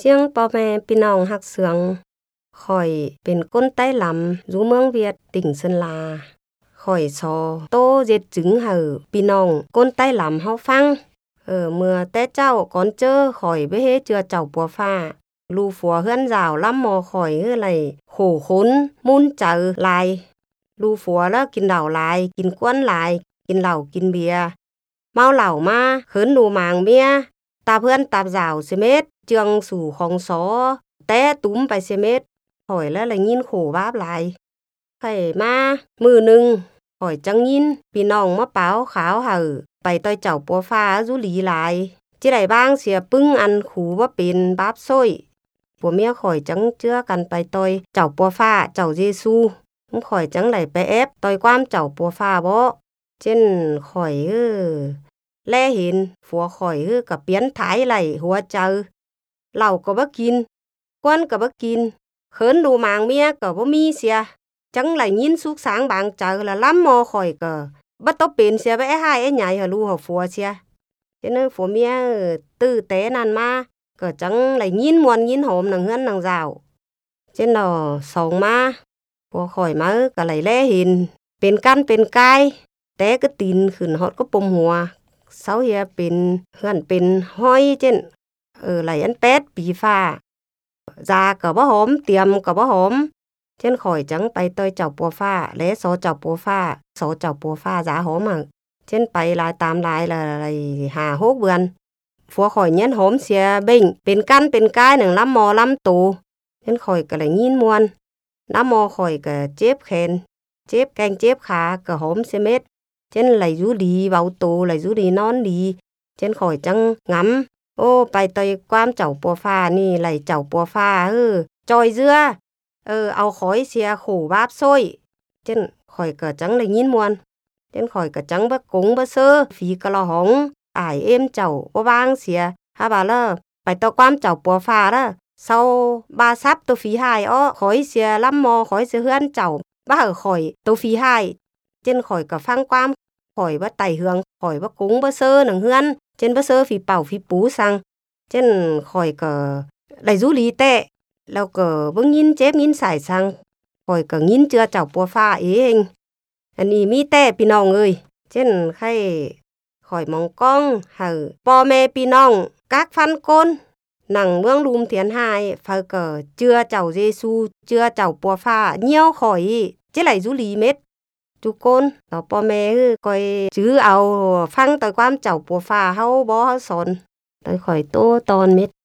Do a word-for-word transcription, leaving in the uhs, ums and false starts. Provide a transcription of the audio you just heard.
จียงป่อแม่พี่น้องฮักเสืองข่อยเป็นก้นใต้ลำอยู่เมืองเวียดติ่งเซินลาข่อยซอโตเจ็ดจึงเห่อพี่น้องก้นใต้ลำเฮาฟังเออเมื่อแต่เจ้าก่อนเจอข่อยไปเฮ็ดเจือเจ้าปัวฟ้าลูฟัวเฮือนราวลำมอข่อยเฮือไหลโหขุนมุนเจอลายลูฟัวแล้วกินเหล้าหลายกินกวนหลายกินเหล้ากินเบียร์เมาเหล้ามาเขินดูหมางเมียตาเพื่อนตาสาวสิเม็ดเจืองสู่ของสอแต่ตุ้มไปสิเม็ดข่อยแล้วละยินโขบาบหลายไผมามือนึงข่อยจังยินพี่น้องมะเป๋าขาวเห่อไปต้อยเจ้าปัวฟ้าจุลีหลายจิได้บ้างเสียปึ้งอันขูว่าเป็นบาปซ้อยผัวเมียข่อยจังเจือกันไปต้อยเจ้าปัวฟ้าเจ้าเยซูข่อยจังไหลไปแอบต้อยความเจ้าปัวฟ้าบ่เช่นข่อยเออแลเห็นผัวข่อยเออก็เปลี่ยนถ่ายไหลหัวเจอเหล้าก็บ่กินกวนก็บ่กินเขินดูหมางเมียก็บ่มีเสียจังไหลยินสุกสางบางเจอละล้ำมอข่อยก็บ่ต้องเป็นเสียไปไอ้หายไอ้ใหญ่หาลูกหาผัวเสียฉะนั้นผัวเมียตื้อแต่นั่นมาก็จังไหลยินมวนยินหอมนังเฮือนนังราวเช่นดอสองมาผัวข่อยมาก็ไหลแลเห็นเป็นกันเป็นกายแต่ก็ตีนขึ้นฮอดก็ปมหัวเซาเฮียเป็นเฮือนเป็นห้อยเช่นเออไหลอันแปดปีฟ้ายาก็บ่หอมเตรียมก็บ่หอมเช่นข่อยจังไปต้อยเจ้าปัวฟ้าและสอเจ้าปัวฟ้าสอเจ้าปัวฟ้ายาหอมอ่ะเช่นไปลายตามลายละอะไรห้า หกเดือนผัวข่อยเงี้ยหอมเสียเบ่งเป็นกันเป็นกายหนึ่งลำมอลำตูเช่นข่อยก็เลยยินมวนน้ำมอข่อยก็เจ็บแขนเจ็บแกงเจ็บขาก็หอมเสเม็ดเช่นไหลอยู่ดีเบาตูไหลอยู่ดีนอนดีเช่นข่อยจังงำโอ้ไปต่อยความเจ้าปัวฟ้านี่ไหลเจ้าปัวฟ้าเออจอยเสื้อเออเอาข่อยเสียขู่บาบซ้อยเช่นข่อยก็จังได้ยินมวนเช่นข่อยก็จังบ่กงบ่เซอฝีกะละหองอายเอ็มเจ้าบ่บางเสียหาบาละไปต่อความเจ้าปัวฟ้าละเซาบาซับตัวฝีหายอ้อข่อยเสียลำมอข่อยเสียเฮือนเจ้าบ่เฮอข่อยตัวฝีหายเช่นข่อยก็ฟังความข่อยบ่ไต่เฮืองข่อยบ่กงบ่เซอหนังเฮือนเช่นบ่เซอฝีเป่าฝีปูซังเช่นข่อยก็ไหลจุลีแตะแล้วก็บ่ยินเจ็บยินสายซังข่อยก็ยินเจือเจ้าปัวฟ้าเองอันนี้มีแต่พี่น้องเอ้ยเช่นใครข่อยมองกล้องเห่อพ่อแม่พี่น้องกักฟันก้นหนังเมืองลุมเถียนหายเฝ้าก็เจือเจ้าเยซูเจือเจ้าปัวฟ้าเหี่ยวข่อยจิไหลจุลีเม็ดทุกคนแล้วพ่อแม่คือก้อยจื้อเอาฟังแต่ความเจ้าปัวฟ้าเฮาบ่เฮาสอนโดยข่อยโตตอนเม็ด